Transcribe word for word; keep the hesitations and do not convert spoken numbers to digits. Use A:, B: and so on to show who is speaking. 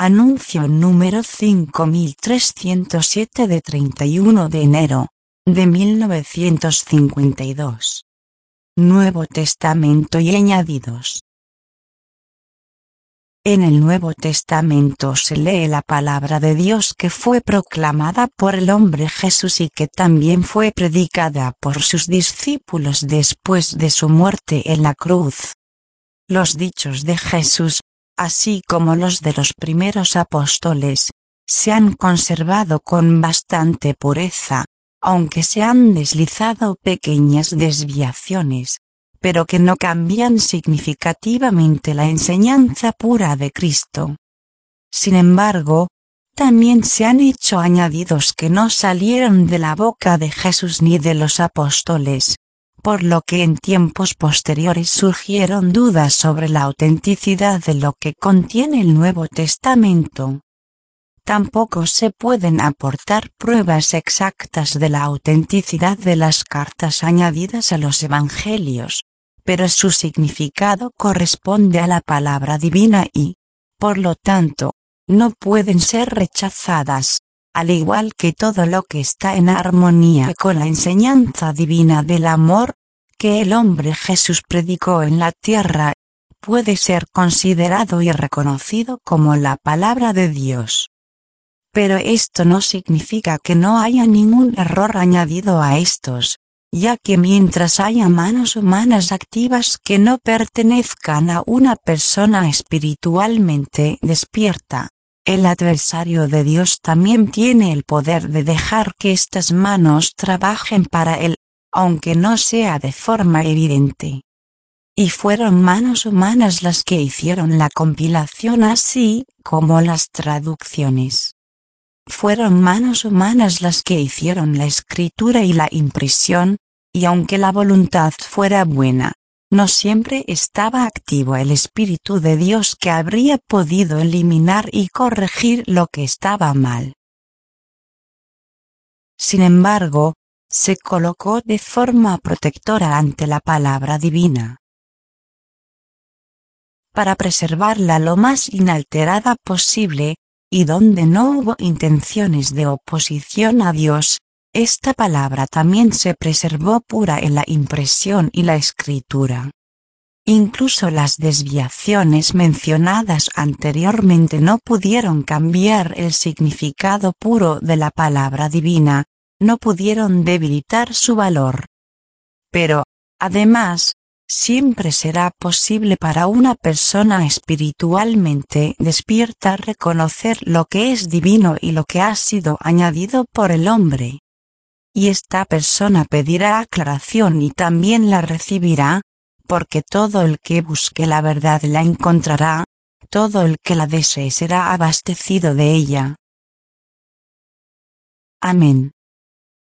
A: Anuncio número cinco mil trescientos siete de treinta y uno de enero de mil novecientos cincuenta y dos. Nuevo Testamento y añadidos. En el Nuevo Testamento se lee la palabra de Dios que fue proclamada por el hombre Jesús y que también fue predicada por sus discípulos después de su muerte en la cruz. Los dichos de Jesús, así como los de los primeros apóstoles, se han conservado con bastante pureza, aunque se han deslizado pequeñas desviaciones, pero que no cambian significativamente la enseñanza pura de Cristo. Sin embargo, también se han hecho añadidos que no salieron de la boca de Jesús ni de los apóstoles, por lo que en tiempos posteriores surgieron dudas sobre la autenticidad de lo que contiene el Nuevo Testamento. Tampoco se pueden aportar pruebas exactas de la autenticidad de las cartas añadidas a los Evangelios, pero su significado corresponde a la palabra divina y, por lo tanto, no pueden ser rechazadas, al igual que todo lo que está en armonía con la enseñanza divina del amor, que el hombre Jesús predicó en la tierra, puede ser considerado y reconocido como la palabra de Dios. Pero esto no significa que no haya ningún error añadido a estos, ya que mientras haya manos humanas activas que no pertenezcan a una persona espiritualmente despierta, el adversario de Dios también tiene el poder de dejar que estas manos trabajen para él, aunque no sea de forma evidente. Y fueron manos humanas las que hicieron la compilación así como las traducciones. Fueron manos humanas las que hicieron la escritura y la impresión, y aunque la voluntad fuera buena, no siempre estaba activo el Espíritu de Dios que habría podido eliminar y corregir lo que estaba mal. Sin embargo, se colocó de forma protectora ante la palabra divina. Para preservarla lo más inalterada posible, y donde no hubo intenciones de oposición a Dios, esta palabra también se preservó pura en la impresión y la escritura. Incluso las desviaciones mencionadas anteriormente no pudieron cambiar el significado puro de la palabra divina, no pudieron debilitar su valor. Pero, además, siempre será posible para una persona espiritualmente despierta reconocer lo que es divino y lo que ha sido añadido por el hombre. Y esta persona pedirá aclaración y también la recibirá, porque todo el que busque la verdad la encontrará, todo el que la desee será abastecido de ella. Amén.